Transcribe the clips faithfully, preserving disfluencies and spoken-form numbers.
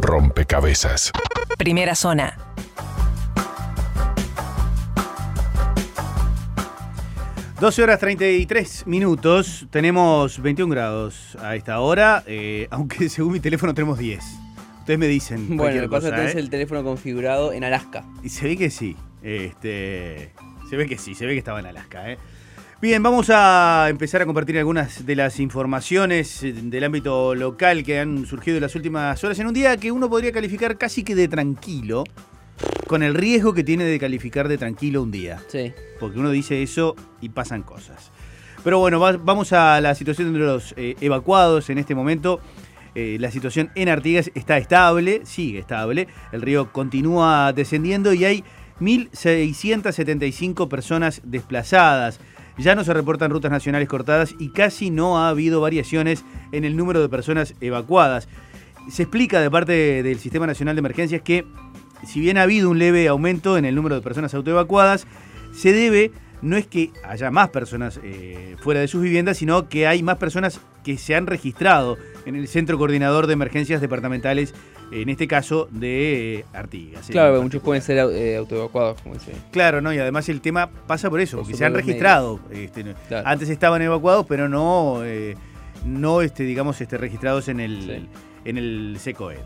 Rompecabezas. Primera zona. doce horas treinta y tres minutos, tenemos veintiún grados a esta hora, eh, aunque según mi teléfono tenemos diez. Ustedes me dicen. Bueno, lo que pasa es que tenés ¿eh? el teléfono configurado en Alaska. Y se ve que sí, este, se ve que sí, se ve que estaba en Alaska. ¿eh? Bien, vamos a empezar a compartir algunas de las informaciones del ámbito local que han surgido en las últimas horas, en un día que uno podría calificar casi que de tranquilo, con el riesgo que tiene de calificar de tranquilo un día. Sí. Porque uno dice eso y pasan cosas. Pero bueno, va, vamos a la situación de los eh, evacuados en este momento. Eh, la situación en Artigas está estable, sigue estable. El río continúa descendiendo y hay mil seiscientas setenta y cinco personas desplazadas. Ya no se reportan rutas nacionales cortadas y casi no ha habido variaciones en el número de personas evacuadas. Se explica de parte del Sistema Nacional de Emergencias que, si bien ha habido un leve aumento en el número de personas autoevacuadas, se debe, no es que haya más personas eh, fuera de sus viviendas, sino que hay más personas que se han registrado en el Centro Coordinador de Emergencias Departamentales, en este caso de eh, Artigas. Claro, muchos pueden ser eh, autoevacuados, como dice. Claro, no, y además el tema pasa por eso, Por porque se han registrado. Este, claro. Antes estaban evacuados, pero no, eh, no este, digamos, este, registrados en el, Sí. en el SECOED.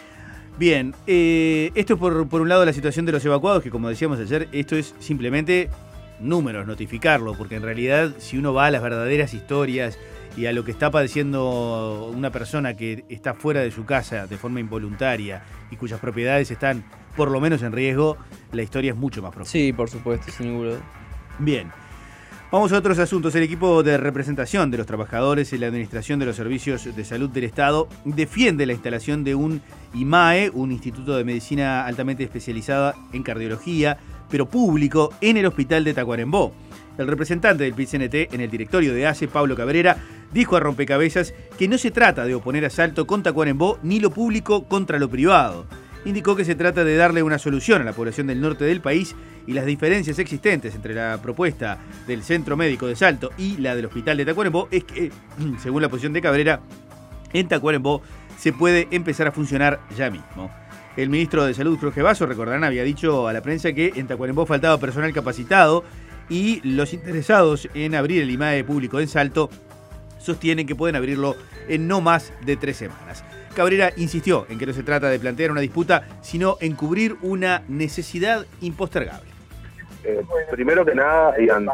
Bien, eh, esto es por, por un lado la situación de los evacuados, que como decíamos ayer, esto es simplemente números, notificarlo, porque en realidad si uno va a las verdaderas historias y a lo que está padeciendo una persona que está fuera de su casa de forma involuntaria y cuyas propiedades están por lo menos en riesgo, la historia es mucho más profunda. Sí, por supuesto, sin ninguna duda. Bien. Vamos a otros asuntos. El equipo de representación de los trabajadores en la Administración de los Servicios de Salud del Estado defiende la instalación de un I M A E, un instituto de medicina altamente especializada en cardiología, pero público, en el hospital de Tacuarembó. El representante del P I C N T en el directorio de A C E, Pablo Cabrera, dijo a Rompecabezas que no se trata de oponer a Salto con Tacuarembó ni lo público contra lo privado. Indicó que se trata de darle una solución a la población del norte del país y las diferencias existentes entre la propuesta del Centro Médico de Salto y la del Hospital de Tacuarembó es que, según la posición de Cabrera, en Tacuarembó se puede empezar a funcionar ya mismo. El ministro de Salud, Jorge Basso, recordarán, había dicho a la prensa que en Tacuarembó faltaba personal capacitado y los interesados en abrir el I M A E público en Salto sostienen que pueden abrirlo en no más de tres semanas. Cabrera insistió en que no se trata de plantear una disputa, sino en cubrir una necesidad impostergable. Eh, primero que nada,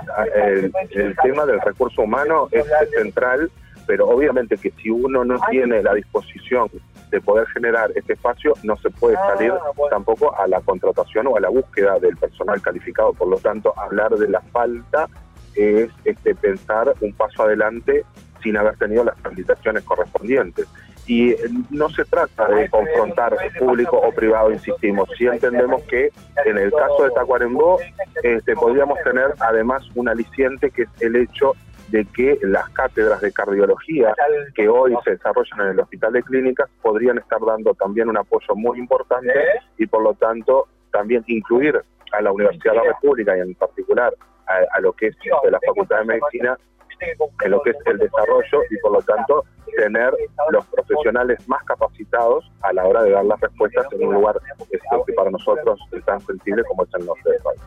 el, el tema del recurso humano es central, pero obviamente que si uno no tiene la disposición de poder generar este espacio, no se puede salir tampoco a la contratación o a la búsqueda del personal calificado. Por lo tanto, hablar de la falta es este, pensar un paso adelante sin haber tenido las habilitaciones correspondientes. Y no se trata de confrontar público o privado, insistimos. Sí entendemos que en el caso de Tacuarembó este, podríamos tener además un aliciente, que es el hecho de que las cátedras de cardiología que hoy se desarrollan en el Hospital de Clínicas podrían estar dando también un apoyo muy importante y por lo tanto también incluir a la Universidad de la República y en particular a, a lo que es de la Facultad de Medicina en lo que es el desarrollo y por lo tanto tener los profesionales más capacitados a la hora de dar las respuestas en un lugar este, que para nosotros es tan sensible como es el norte del país.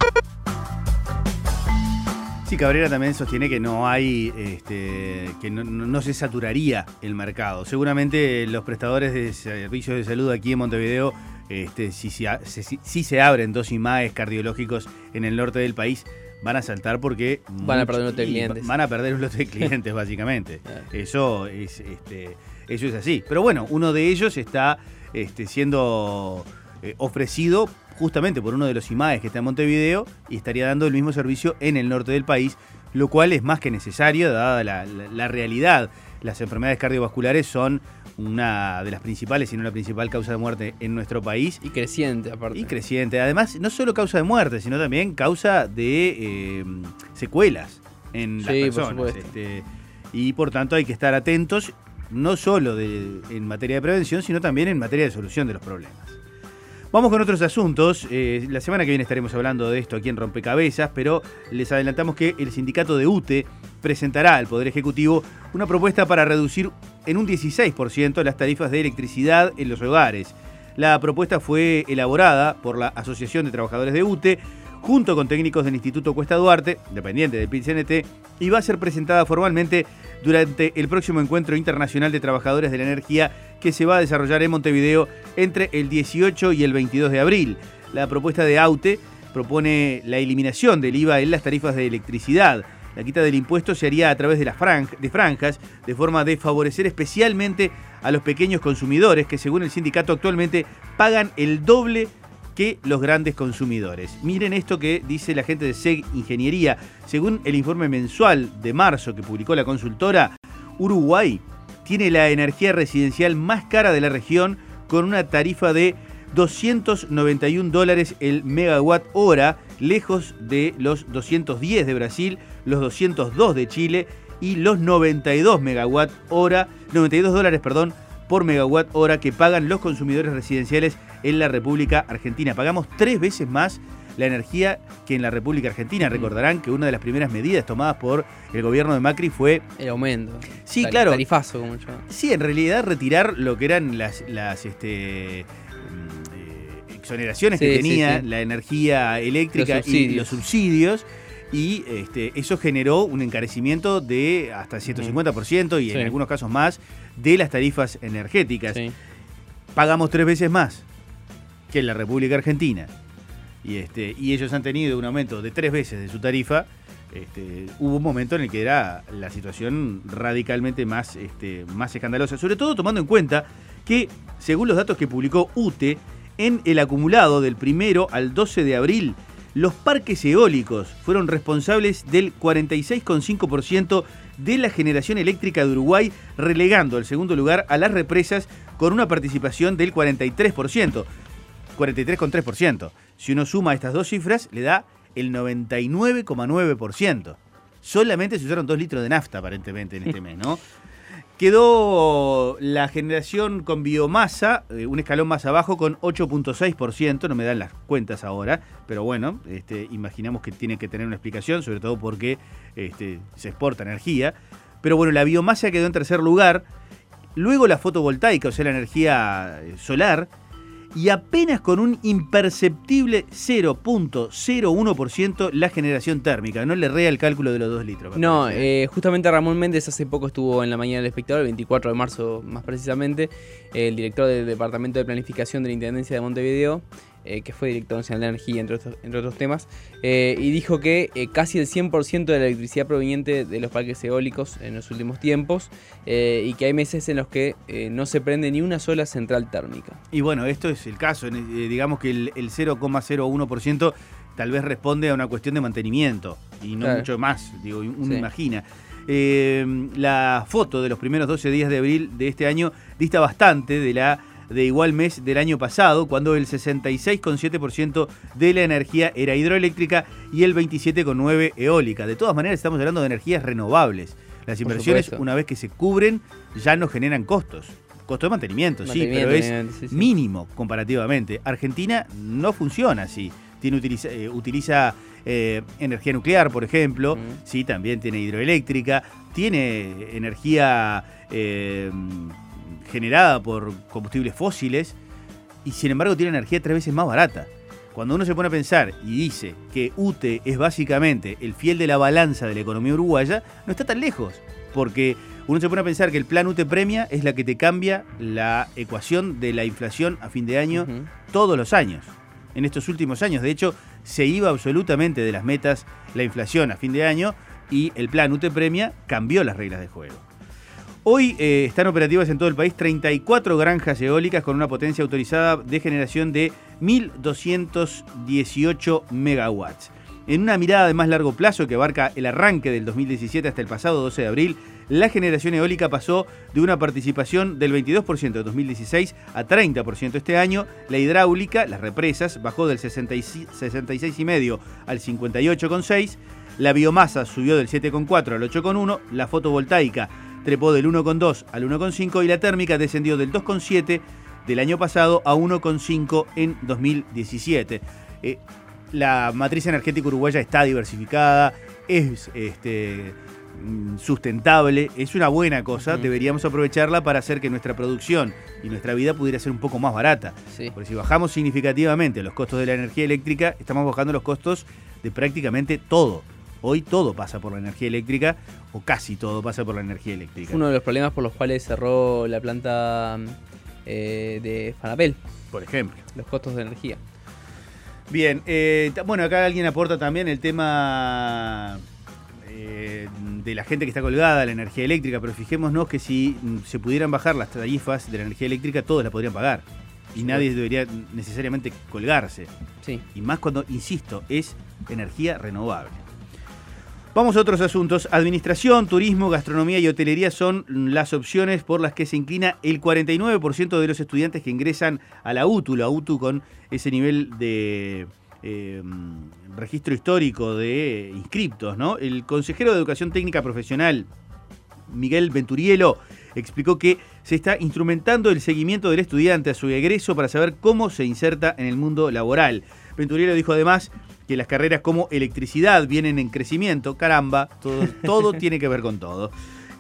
Sí, Cabrera también sostiene que no hay, este, que no, no se saturaría el mercado. Seguramente los prestadores de servicios de salud aquí en Montevideo, este, si, si, si, si se abren dos I M A Es cardiológicos en el norte del país, van a saltar porque van a perder un lote de clientes. Van a perder un lote de clientes, básicamente. Eso es, este, eso es así. Pero bueno, uno de ellos está este, siendo eh, ofrecido justamente por uno de los I M A Es que está en Montevideo y estaría dando el mismo servicio en el norte del país, lo cual es más que necesario dada la, la, la realidad. Las enfermedades cardiovasculares son una de las principales, si no la principal causa de muerte en nuestro país. Y creciente, aparte. Y creciente. Además, no solo causa de muerte, sino también causa de eh, secuelas en las sí, personas. Por supuesto. Este, y por tanto hay que estar atentos, no solo de, en materia de prevención, sino también en materia de solución de los problemas. Vamos con otros asuntos. Eh, la semana que viene estaremos hablando de esto aquí en Rompecabezas, pero les adelantamos que el sindicato de U T E presentará al Poder Ejecutivo una propuesta para reducir en un dieciséis por ciento las tarifas de electricidad en los hogares. La propuesta fue elaborada por la Asociación de Trabajadores de U T E, junto con técnicos del Instituto Cuesta Duarte, dependiente del P I T C N T, y va a ser presentada formalmente durante el próximo Encuentro Internacional de Trabajadores de la Energía que se va a desarrollar en Montevideo entre el dieciocho y el veintidós de abril. La propuesta de A U T E propone la eliminación del I V A en las tarifas de electricidad. La quita del impuesto se haría a través de las fran- de franjas, de forma de favorecer especialmente a los pequeños consumidores que, según el sindicato, actualmente pagan el doble que los grandes consumidores. Miren esto que dice la gente de S E G Ingeniería. Según el informe mensual de marzo que publicó la consultora, Uruguay tiene la energía residencial más cara de la región, con una tarifa de doscientos noventa y un dólares el megawatt hora, lejos de los doscientos diez de Brasil, los doscientos dos de Chile y los noventa y dos megawatt hora, noventa y dos dólares, perdón, por megawatt hora que pagan los consumidores residenciales en la República Argentina. Pagamos tres veces más la energía que en la República Argentina. Recordarán que una de las primeras medidas tomadas por el gobierno de Macri fue el aumento. Sí, Tar- claro. Tarifazo, como yo. Sí, en realidad retirar lo que eran las, las este, exoneraciones sí, que tenía sí, sí. la energía eléctrica y los subsidios. Y este, eso generó un encarecimiento de hasta ciento cincuenta por ciento y en sí. algunos casos más de las tarifas energéticas. Sí. Pagamos tres veces más que en la República Argentina. Y, este, y ellos han tenido un aumento de tres veces de su tarifa. Este, hubo un momento en el que era la situación radicalmente más, este, más escandalosa, sobre todo tomando en cuenta que, según los datos que publicó U T E, en el acumulado del primero al doce de abril, los parques eólicos fueron responsables del cuarenta y seis coma cinco por ciento de la generación eléctrica de Uruguay, relegando al segundo lugar a las represas con una participación del cuarenta y tres por ciento. cuarenta y tres coma tres por ciento. Si uno suma estas dos cifras, le da el noventa y nueve coma nueve por ciento. Solamente se usaron dos litros de nafta, aparentemente, en este mes, ¿no? Quedó la generación con biomasa, eh, un escalón más abajo, con ocho coma seis por ciento. No me dan las cuentas ahora, pero bueno, este, imaginamos que tiene que tener una explicación, sobre todo porque este, se exporta energía. Pero bueno, la biomasa quedó en tercer lugar. Luego la fotovoltaica, o sea, la energía solar, y apenas con un imperceptible cero coma cero uno por ciento la generación térmica. No le rea el cálculo de los dos litros. No, eh, justamente Ramón Méndez hace poco estuvo en la mañana del espectador, el veinticuatro de marzo más precisamente, el director del Departamento de Planificación de la Intendencia de Montevideo, eh, que fue director nacional de energía, entre otros, entre otros temas, eh, y dijo que eh, casi el cien por ciento de la electricidad proveniente de los parques eólicos en los últimos tiempos, eh, y que hay meses en los que eh, no se prende ni una sola central térmica. Y bueno, esto es el caso, eh, digamos que el, el cero coma cero uno por ciento tal vez responde a una cuestión de mantenimiento, y no claro. mucho más, digo, uno Sí. imagina. Eh, la foto de los primeros doce días de abril de este año dista bastante de la de igual mes del año pasado, cuando el sesenta y seis coma siete por ciento de la energía era hidroeléctrica y el veintisiete coma nueve por ciento eólica. De todas maneras, estamos hablando de energías renovables. Las inversiones, una vez que se cubren, ya no generan costos. Costo de mantenimiento, mantenimiento sí, pero es sí, sí. mínimo comparativamente. Argentina no funciona así. Tiene, utiliza eh, utiliza eh, energía nuclear, por ejemplo, mm. sí, también tiene hidroeléctrica, tiene energía eh, generada por combustibles fósiles y sin embargo tiene energía tres veces más barata. Cuando uno se pone a pensar y dice que U T E es básicamente el fiel de la balanza de la economía uruguaya, no está tan lejos, porque uno se pone a pensar que el plan U T E Premia es la que te cambia la ecuación de la inflación a fin de año uh-huh. todos los años. En estos últimos años, de hecho, se iba absolutamente de las metas la inflación a fin de año y el plan U T E Premia cambió las reglas de juego. Hoy eh, están operativas en todo el país treinta y cuatro granjas eólicas con una potencia autorizada de generación de mil doscientos dieciocho megawatts. En una mirada de más largo plazo que abarca el arranque del dos mil diecisiete hasta el pasado doce de abril, la generación eólica pasó de una participación del veintidós por ciento en dos mil dieciséis a treinta por ciento este año. La hidráulica, las represas, bajó del sesenta y seis coma cinco al cincuenta y ocho coma seis. La biomasa subió del siete coma cuatro al ocho coma uno. La fotovoltaica trepó del uno coma dos al uno coma cinco y la térmica descendió del dos coma siete del año pasado a uno coma cinco en dos mil diecisiete. Eh, la matriz energética uruguaya está diversificada, es este, sustentable, es una buena cosa, Uh-huh. deberíamos aprovecharla para hacer que nuestra producción y nuestra vida pudiera ser un poco más barata. Sí. Porque si bajamos significativamente los costos de la energía eléctrica, estamos bajando los costos de prácticamente todo. Hoy todo pasa por la energía eléctrica, o casi todo pasa por la energía eléctrica. Uno de los problemas por los cuales cerró la planta eh, de Fanapel, Por ejemplo. los costos de energía. Bien, eh, bueno, acá alguien aporta también el tema eh, de la gente que está colgada a la energía eléctrica, pero fijémonos que si se pudieran bajar las tarifas de la energía eléctrica, todos la podrían pagar. Y Sí. nadie debería necesariamente colgarse. Sí. Y más cuando, insisto, es energía renovable. Vamos a otros asuntos. Administración, turismo, gastronomía y hotelería son las opciones por las que se inclina el cuarenta y nueve por ciento de los estudiantes que ingresan a la U T U. La U T U con ese nivel de eh, registro histórico de inscriptos, ¿no? El consejero de Educación Técnica Profesional, Miguel Venturielo, explicó que se está instrumentando el seguimiento del estudiante a su egreso para saber cómo se inserta en el mundo laboral. Venturielo dijo además que las carreras como electricidad vienen en crecimiento. Caramba, todo, todo tiene que ver con todo.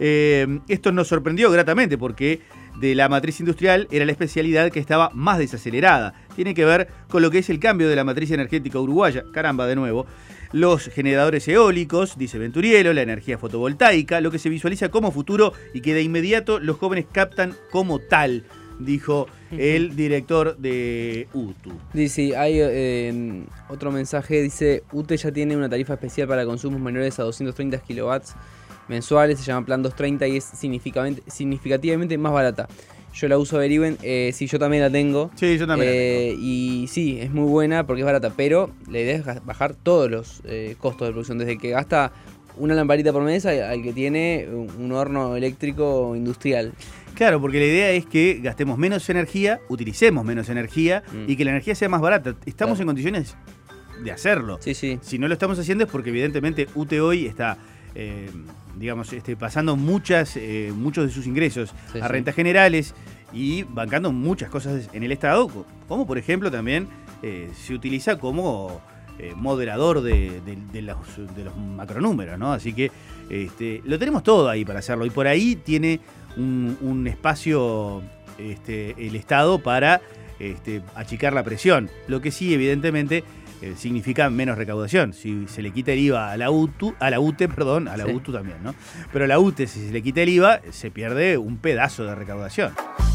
Eh, esto nos sorprendió gratamente porque de la matriz industrial era la especialidad que estaba más desacelerada. Tiene que ver con lo que es el cambio de la matriz energética uruguaya. Caramba, de nuevo. Los generadores eólicos, dice Venturielo, la energía fotovoltaica, lo que se visualiza como futuro y que de inmediato los jóvenes captan como tal, dijo el director de U T U. Dice, hay eh, otro mensaje, dice, U T E ya tiene una tarifa especial para consumos menores a doscientos treinta kilowatts mensuales, se llama Plan doscientos treinta y es significativamente más barata. Yo la uso, averigüen, eh, sí, yo también la tengo. Sí, yo también Eh, la tengo. Y sí, es muy buena porque es barata, pero la idea es bajar todos los eh, costos de producción, desde que gasta una lamparita por mes al, al que tiene un, un horno eléctrico industrial. Claro, porque la idea es que gastemos menos energía, utilicemos menos energía Mm. y que la energía sea más barata. Estamos Claro. en condiciones de hacerlo. Sí, sí. Si no lo estamos haciendo es porque evidentemente U T E hoy está, eh, digamos, este, pasando muchas, eh, muchos de sus ingresos Sí, a sí. rentas generales y bancando muchas cosas en el Estado, como por ejemplo también eh, se utiliza como eh, moderador de, de- de los, de los macronúmeros, ¿no? Así que este, lo tenemos todo ahí para hacerlo y por ahí tiene un, un espacio este, el Estado para este, achicar la presión. Lo que sí, evidentemente, eh, significa menos recaudación. Si se le quita el I V A a la U T U, a la U T E, perdón, a la Sí. U T U también, ¿no? Pero a la U T E, si se le quita el I V A, se pierde un pedazo de recaudación.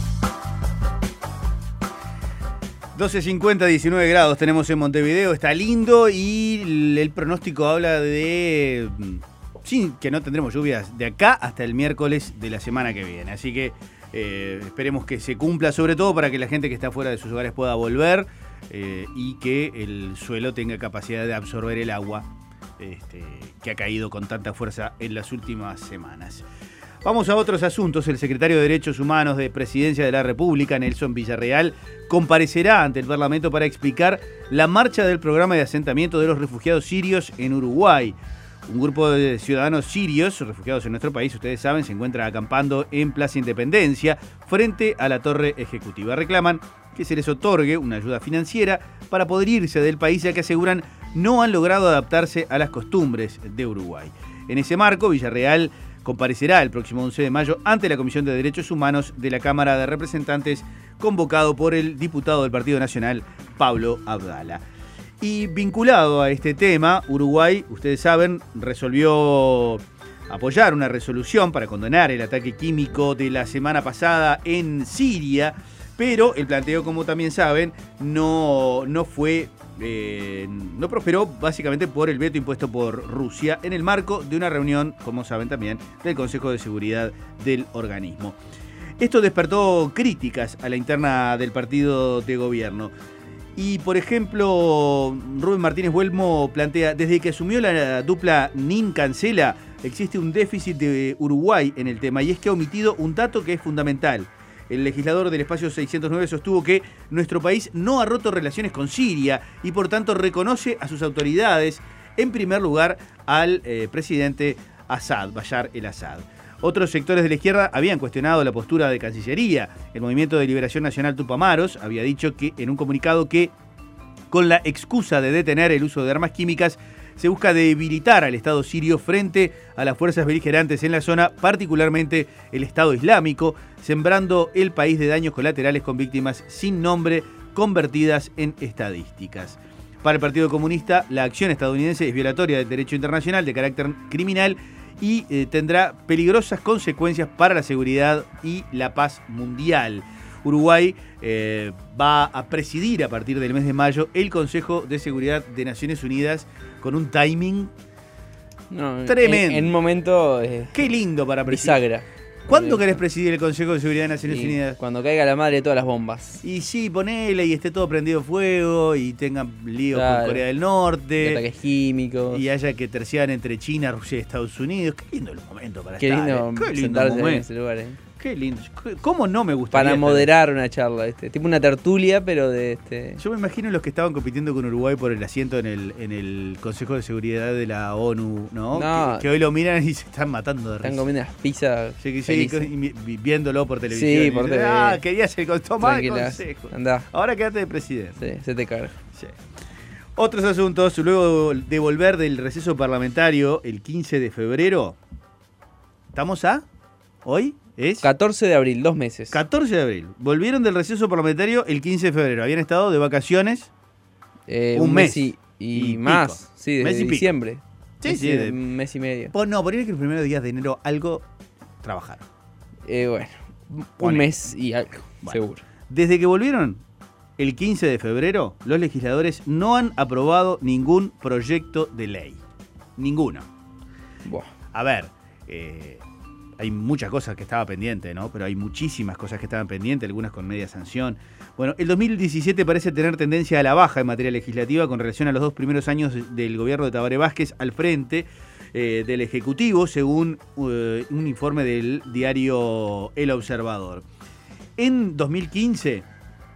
doce cincuenta, diecinueve grados tenemos en Montevideo, está lindo y el pronóstico habla de sí, que no tendremos lluvias de acá hasta el miércoles de la semana que viene. Así que eh, esperemos que se cumpla, sobre todo para que la gente que está fuera de sus hogares pueda volver eh, y que el suelo tenga capacidad de absorber el agua este, que ha caído con tanta fuerza en las últimas semanas. Vamos a otros asuntos. El secretario de Derechos Humanos de Presidencia de la República, Nelson Villarreal, comparecerá ante el Parlamento para explicar la marcha del programa de asentamiento de los refugiados sirios en Uruguay. Un grupo de ciudadanos sirios, refugiados en nuestro país, ustedes saben, se encuentra acampando en Plaza Independencia, frente a la Torre Ejecutiva. Reclaman que se les otorgue una ayuda financiera para poder irse del país, ya que aseguran no han logrado adaptarse a las costumbres de Uruguay. En ese marco, Villarreal comparecerá el próximo once de mayo ante la Comisión de Derechos Humanos de la Cámara de Representantes, convocado por el diputado del Partido Nacional, Pablo Abdala. Y vinculado a este tema, Uruguay, ustedes saben, resolvió apoyar una resolución para condenar el ataque químico de la semana pasada en Siria, pero el planteo, como también saben, no, no fue... Eh, no prosperó básicamente por el veto impuesto por Rusia en el marco de una reunión, como saben también, del Consejo de Seguridad del organismo. Esto despertó críticas a la interna del partido de gobierno. Y, por ejemplo, Rubén Martínez Buelmo plantea, desde que asumió la dupla Nin-Cancela, existe un déficit de Uruguay en el tema, y es que ha omitido un dato que es fundamental. El legislador del espacio seiscientos nueve sostuvo que nuestro país no ha roto relaciones con Siria y por tanto reconoce a sus autoridades, en primer lugar al eh, presidente Assad, Bashar el-Assad. Otros sectores de la izquierda habían cuestionado la postura de Cancillería. El Movimiento de Liberación Nacional Tupamaros había dicho que en un comunicado que, con la excusa de detener el uso de armas químicas, se busca debilitar al Estado sirio frente a las fuerzas beligerantes en la zona, particularmente el Estado Islámico, sembrando el país de daños colaterales con víctimas sin nombre convertidas en estadísticas. Para el Partido Comunista, la acción estadounidense es violatoria del derecho internacional de carácter criminal y eh, tendrá peligrosas consecuencias para la seguridad y la paz mundial. Uruguay eh, va a presidir a partir del mes de mayo el Consejo de Seguridad de Naciones Unidas con un timing no, tremendo. En, en un momento... Eh, Qué lindo para presidir. Bisagra. ¿Cuándo querés presidir el Consejo de Seguridad de Naciones Y Unidas? Cuando caiga la madre de todas las bombas. Y sí, ponele y esté todo prendido fuego y tengan lío Claro. con Corea del Norte. Y ataques químicos. Y haya que terciar entre China, Rusia y Estados Unidos. Qué lindo el momento para Qué estar. lindo, eh. Qué lindo sentarse en momento. ese lugar. Eh. Qué lindo. ¿Cómo no me gustaría Para estar? moderar una charla, este, tipo una tertulia, pero de este. Yo me imagino los que estaban compitiendo con Uruguay por el asiento en el, en el Consejo de Seguridad de la ONU, ¿no? No. Que, que hoy lo miran y se están matando de risa. Están comiendo las pizzas. Sí, sí, felices. y vi- viéndolo por televisión. Sí, Y por dicen, T V. Ah, querías el, tomar el Tranquila, consejo. andá. Ahora quédate de presidente. Sí, se te carga. Sí. Otros asuntos, luego de volver del receso parlamentario el quince de febrero, ¿estamos a? ¿Hoy? ¿Es? catorce de abril, dos meses. catorce de abril. Volvieron del receso parlamentario el quince de febrero. Habían estado de vacaciones. Eh, un un mes mes y, y y más. pico. Sí, desde Mes y pico. diciembre. Sí, Mes sí, y- de- Un mes y medio. Pues no, ponele que los primeros días de enero algo trabajaron. Eh, bueno, un Ponele. mes y algo, Bueno. seguro. Desde que volvieron el quince de febrero, los legisladores no han aprobado ningún proyecto de ley. Ninguno. Buah. A ver, eh, hay muchas cosas que estaba pendiente, ¿no? Pero hay muchísimas cosas que estaban pendientes, algunas con media sanción. Bueno, el dos mil diecisiete parece tener tendencia a la baja en materia legislativa con relación a los dos primeros años del gobierno de Tabaré Vázquez al frente eh, del Ejecutivo, según eh, un informe del diario El Observador. En dos mil quince,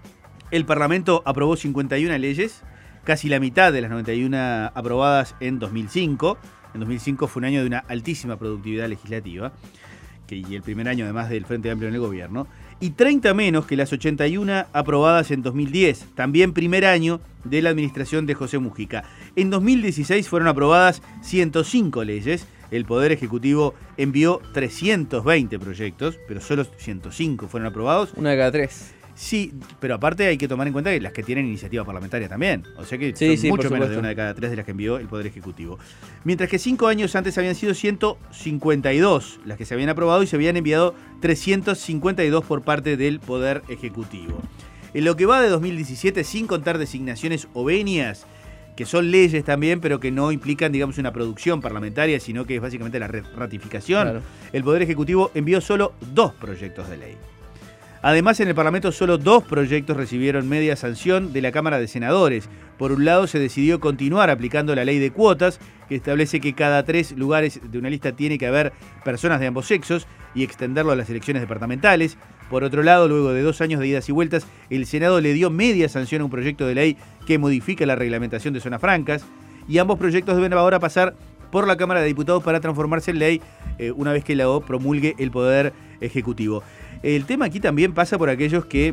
el Parlamento aprobó cincuenta y una leyes, casi la mitad de las noventa y una aprobadas en dos mil cinco. En dos mil cinco fue un año de una altísima productividad legislativa, que, y el primer año además del Frente Amplio en el gobierno, y treinta menos que las ochenta y una aprobadas en dos mil diez, también primer año de la administración de José Mujica. En dos mil dieciséis fueron aprobadas ciento cinco leyes, el Poder Ejecutivo envió trescientos veinte proyectos, pero solo ciento cinco fueron aprobados. Una de cada tres. Sí, pero aparte hay que tomar en cuenta que las que tienen iniciativa parlamentaria también. O sea que Sí, son sí, mucho por menos de supuesto. una de cada tres de las que envió el Poder Ejecutivo. Mientras que cinco años antes habían sido ciento cincuenta y dos las que se habían aprobado y se habían enviado trescientos cincuenta y dos por parte del Poder Ejecutivo. En lo que va de dos mil diecisiete, sin contar designaciones o venias, que son leyes también, pero que no implican, digamos, una producción parlamentaria, sino que es básicamente la ratificación, Claro. el Poder Ejecutivo envió solo dos proyectos de ley. Además, en el Parlamento solo dos proyectos recibieron media sanción de la Cámara de Senadores. Por un lado, se decidió continuar aplicando la ley de cuotas, que establece que cada tres lugares de una lista tiene que haber personas de ambos sexos y extenderlo a las elecciones departamentales. Por otro lado, luego de dos años de idas y vueltas, el Senado le dio media sanción a un proyecto de ley que modifica la reglamentación de zonas francas, y ambos proyectos deben ahora pasar por la Cámara de Diputados para transformarse en ley eh, una vez que la promulgue el Poder Ejecutivo. El tema aquí también pasa por aquellos que,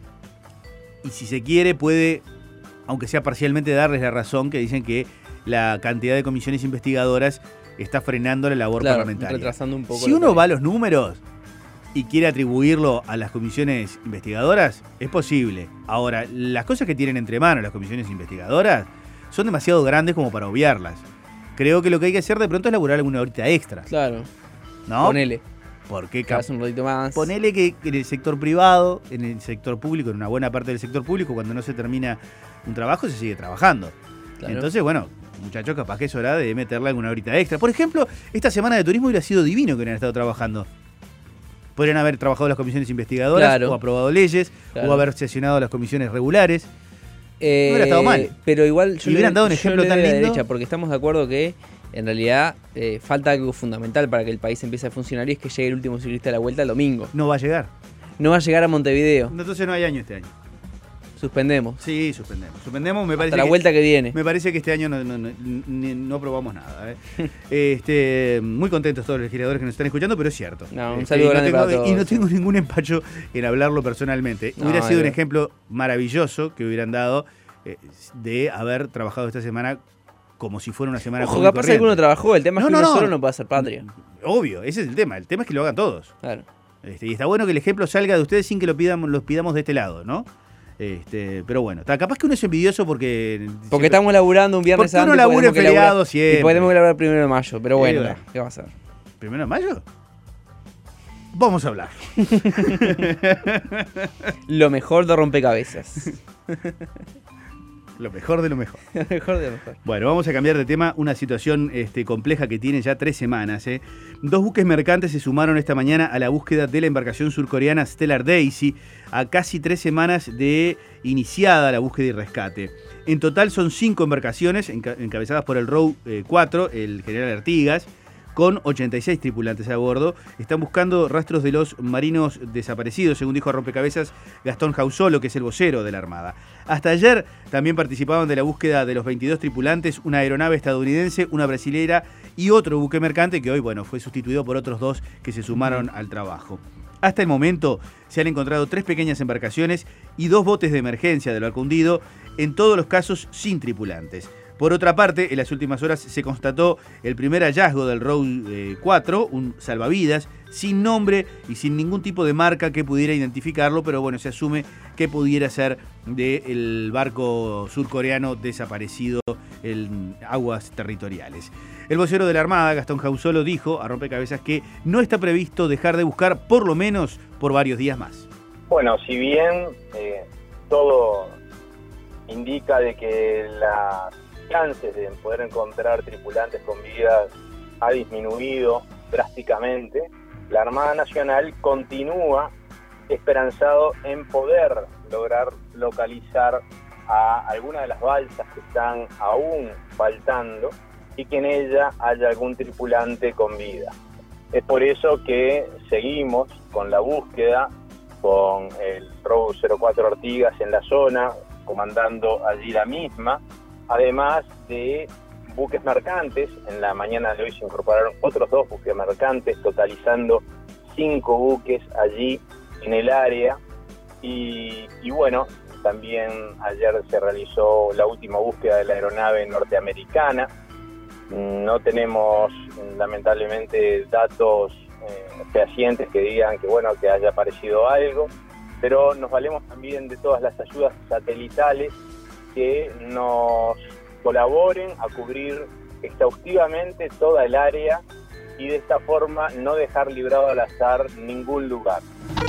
y si se quiere, puede, aunque sea parcialmente, darles la razón, que dicen que la cantidad de comisiones investigadoras está frenando la labor Claro, parlamentaria. retrasando un poco. Si la uno tarea. va a los números y quiere atribuirlo a las comisiones investigadoras, es posible. Ahora, las cosas que tienen entre manos las comisiones investigadoras son demasiado grandes como para obviarlas. Creo que lo que hay que hacer de pronto es laburar alguna horita extra, Claro, ¿no? ponele. Porque Haz un ratito más. ponele que en el sector privado, en el sector público, en una buena parte del sector público, cuando no se termina un trabajo, se sigue trabajando. Claro. Entonces, bueno, muchachos, capaz que es hora de meterle alguna horita extra. Por ejemplo, esta semana de turismo hubiera sido divino que hubieran estado trabajando. Podrían haber trabajado las comisiones investigadoras, Claro. o aprobado leyes, Claro. o haber sesionado las comisiones regulares. Eh, No hubiera estado mal. Pero igual yo Y hubieran le- dado un yo ejemplo le tan doy a la lindo. derecha, porque estamos de acuerdo que en realidad eh, falta algo fundamental para que el país empiece a funcionar, y es que llegue el último ciclista de la vuelta el domingo. No va a llegar. No va a llegar a Montevideo. Entonces no hay año este año. Suspendemos. Sí, suspendemos. Suspendemos, me Hasta parece la que- vuelta que viene. Me parece que este año no, no, no, ni- no aprobamos nada. ¿eh? este, muy contentos todos los legisladores que nos están escuchando, pero es cierto. No, un Este, saludo y no grande tengo- para todos. Y no tengo ningún empacho en hablarlo personalmente. No, Hubiera sido un es- ejemplo maravilloso que hubieran dado eh, de haber trabajado esta semana como si fuera una semana Ojo, capaz alguno trabajó, el tema no, es que no, uno no. solo no puede hacer patria. Obvio, ese es el tema, el tema es que lo hagan todos. Claro. Este, y está bueno que el ejemplo salga de ustedes sin que lo pidamos, los pidamos de este lado, ¿no? Este, pero bueno, está, capaz que uno es envidioso porque... Porque siempre, estamos laburando un viernes porque uno antes. labura en feriado Y siempre. podemos laburar primero de mayo, pero bueno, Sí, nah, ¿qué va a hacer? ¿Primero de mayo? Vamos a hablar. Lo mejor de rompecabezas. Lo mejor de lo mejor. Lo mejor de lo mejor. Bueno, vamos a cambiar de tema. Una situación este, compleja que tiene ya tres semanas. ¿eh? Dos buques mercantes se sumaron esta mañana a la búsqueda de la embarcación surcoreana Stellar Daisy, a casi tres semanas de iniciada la búsqueda y rescate. En total son cinco embarcaciones enca encabezadas por el Row eh, cuatro, el general Artigas, con ochenta y seis tripulantes a bordo. Están buscando rastros de los marinos desaparecidos, según dijo a Rompecabezas Gastón Jausolo, que es el vocero de la Armada. Hasta ayer también participaban de la búsqueda de los veintidós tripulantes, una aeronave estadounidense, una brasilera y otro buque mercante que hoy, bueno, fue sustituido por otros dos que se sumaron al trabajo. Hasta el momento se han encontrado tres pequeñas embarcaciones y dos botes de emergencia del barco hundido, en todos los casos sin tripulantes. Por otra parte, en las últimas horas se constató el primer hallazgo del Row cuatro, un salvavidas, sin nombre y sin ningún tipo de marca que pudiera identificarlo, pero bueno, se asume que pudiera ser del barco surcoreano desaparecido en aguas territoriales. El vocero de la Armada, Gastón Jausolo, dijo a Rompecabezas que no está previsto dejar de buscar por lo menos por varios días más. Bueno, si bien eh, todo indica de que las chances de poder encontrar tripulantes con vida ha disminuido drásticamente, la Armada Nacional continúa esperanzado en poder lograr localizar a alguna de las balsas que están aún faltando y que en ella haya algún tripulante con vida. Es por eso que seguimos con la búsqueda con el Row cero cuatro Artigas en la zona, comandando allí la misma, además de buques mercantes. En la mañana de hoy se incorporaron otros dos buques mercantes, totalizando cinco buques allí en el área. Y, y bueno, también ayer se realizó la última búsqueda de la aeronave norteamericana. No tenemos lamentablemente datos eh, fehacientes que digan que bueno que haya aparecido algo, pero nos valemos también de todas las ayudas satelitales que nos colaboren a cubrir exhaustivamente toda el área y de esta forma no dejar librado al azar ningún lugar.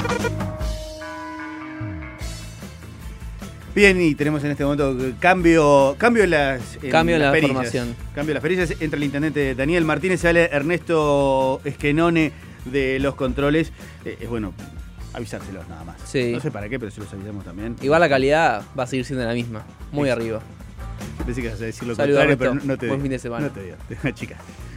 Bien, y tenemos en este momento cambio, cambio en las, en cambio en las la perillas. formación. Cambio en las perillas. Entra el intendente Daniel Martínez, sale Ernesto Esquenone de los controles. Eh, es bueno avisárselos nada más. Sí. No sé para qué, pero se los avisamos también. Igual la calidad va a seguir siendo la misma, muy Sí. arriba. Pensé que ibas a decir lo Saludos, contrario, pero Ernesto. no te Buen digo. fin de semana. No te digo, una chica.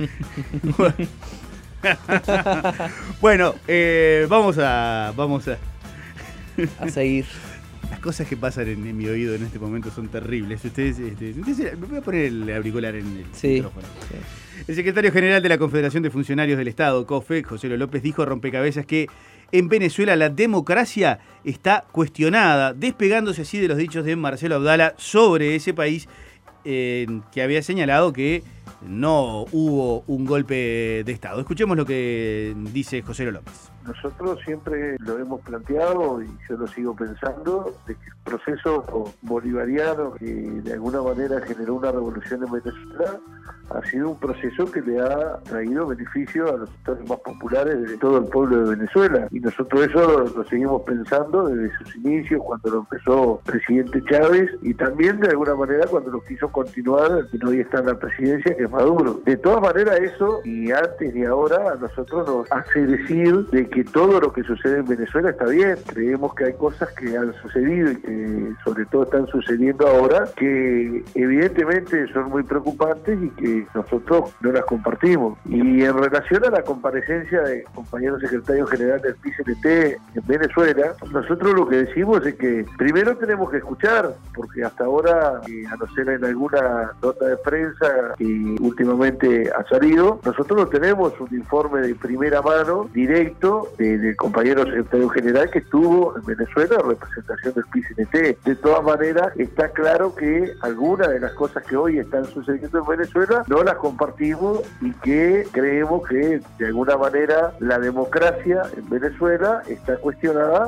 Bueno, eh, vamos a... Vamos a... A seguir. Las cosas que pasan en, en mi oído en este momento son terribles. Ustedes, este, ustedes- me voy a poner el auricular en el Sí. micrófono. El secretario general de la Confederación de Funcionarios del Estado, COFE, José López, dijo a Rompecabezas que en Venezuela la democracia está cuestionada, despegándose así de los dichos de Marcelo Abdala sobre ese país, eh, que había señalado que no hubo un golpe de Estado. Escuchemos lo que dice José López. Nosotros siempre lo hemos planteado y yo lo sigo pensando, de que el proceso bolivariano que de alguna manera generó una revolución en Venezuela ha sido un proceso que le ha traído beneficio a los sectores más populares de todo el pueblo de Venezuela. Y nosotros eso lo seguimos pensando desde sus inicios, cuando lo empezó el presidente Chávez, y también de alguna manera cuando lo quiso continuar el que hoy está en la presidencia, que es Maduro. De todas maneras eso, y antes y ahora, a nosotros nos hace decir de que todo lo que sucede en Venezuela está bien. Creemos que hay cosas que han sucedido y que sobre todo están sucediendo ahora, que evidentemente son muy preocupantes y que nosotros no las compartimos. Y en relación a la comparecencia del compañero secretario general del P C N T en Venezuela, nosotros lo que decimos es que primero tenemos que escuchar, porque hasta ahora, eh, a no ser en alguna nota de prensa que últimamente ha salido, nosotros no tenemos un informe de primera mano directo caso de, del compañero secretario general que estuvo en Venezuela en representación del P I C N T. De todas maneras, está claro que algunas de las cosas que hoy están sucediendo en Venezuela no las compartimos y que creemos que de alguna manera la democracia en Venezuela está cuestionada.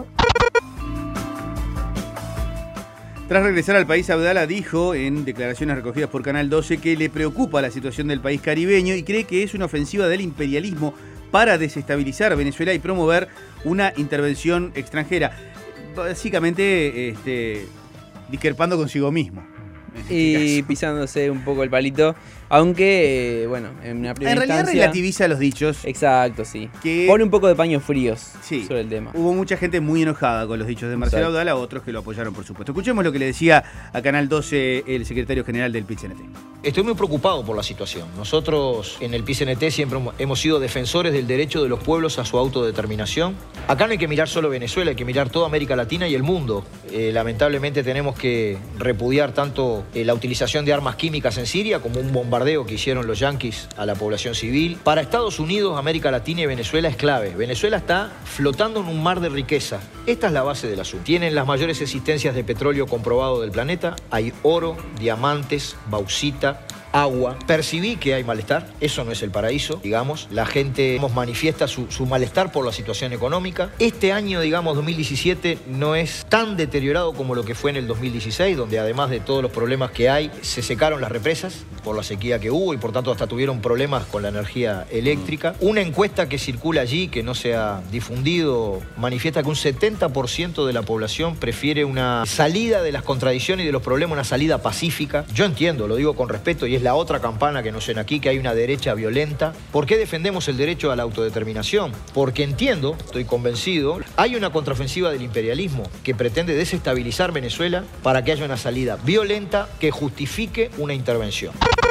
Tras regresar al país, Abdala dijo en declaraciones recogidas por Canal doce que le preocupa la situación del país caribeño y cree que es una ofensiva del imperialismo para desestabilizar Venezuela y promover una intervención extranjera. Básicamente, este, discrepando consigo mismo. Y pisándose un poco el palito, aunque, eh, bueno, en una primera En realidad instancia, relativiza los dichos. Exacto, sí. Que pone un poco de paños fríos sí, sobre el tema. Hubo mucha gente muy enojada con los dichos de Marcelo Exacto. Abdala, otros que lo apoyaron, por supuesto. Escuchemos lo que le decía a Canal doce el secretario general del P I C N T. Estoy muy preocupado por la situación. Nosotros en el P I C N T siempre hemos sido defensores del derecho de los pueblos a su autodeterminación. Acá no hay que mirar solo Venezuela, hay que mirar toda América Latina y el mundo. Eh, lamentablemente tenemos que repudiar tanto eh, la utilización de armas químicas en Siria como un bombardeo que hicieron los yanquis a la población civil. Para Estados Unidos, América Latina y Venezuela es clave. Venezuela está flotando en un mar de riqueza. Esta es la base del asunto. Tienen las mayores existencias de petróleo comprobado del planeta. Hay oro, diamantes, bauxita, agua. Percibí que hay malestar, eso no es el paraíso, digamos. La gente digamos, manifiesta su, su malestar por la situación económica. Este año, digamos, dos mil diecisiete, no es tan deteriorado como lo que fue en el dos mil dieciséis, donde además de todos los problemas que hay, se secaron las represas por la sequía que hubo y por tanto hasta tuvieron problemas con la energía eléctrica. Una encuesta que circula allí, que no se ha difundido, manifiesta que un setenta por ciento de la población prefiere una salida de las contradicciones y de los problemas, una salida pacífica. Yo entiendo, lo digo con respeto, y es la otra campana que nos suena aquí, que hay una derecha violenta. ¿Por qué defendemos el derecho a la autodeterminación? Porque entiendo, estoy convencido, hay una contraofensiva del imperialismo que pretende desestabilizar Venezuela para que haya una salida violenta que justifique una intervención.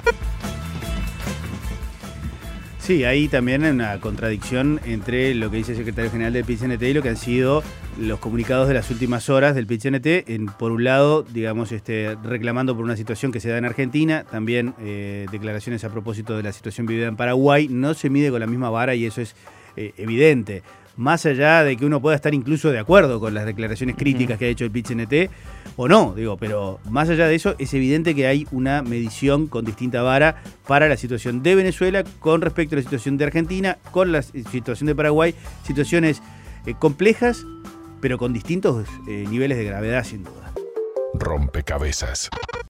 Sí, hay también una contradicción entre lo que dice el secretario general del P I C N T y lo que han sido los comunicados de las últimas horas del P I C N T. En, por un lado, digamos, este, reclamando por una situación que se da en Argentina, también eh, declaraciones a propósito de la situación vivida en Paraguay. No se mide con la misma vara y eso es eh, evidente. Más allá de que uno pueda estar incluso de acuerdo con las declaraciones críticas que ha hecho el P I C N T, o no, digo, pero más allá de eso, es evidente que hay una medición con distinta vara para la situación de Venezuela con respecto a la situación de Argentina, con la situación de Paraguay, situaciones eh, complejas, pero con distintos eh, niveles de gravedad, sin duda. Rompecabezas.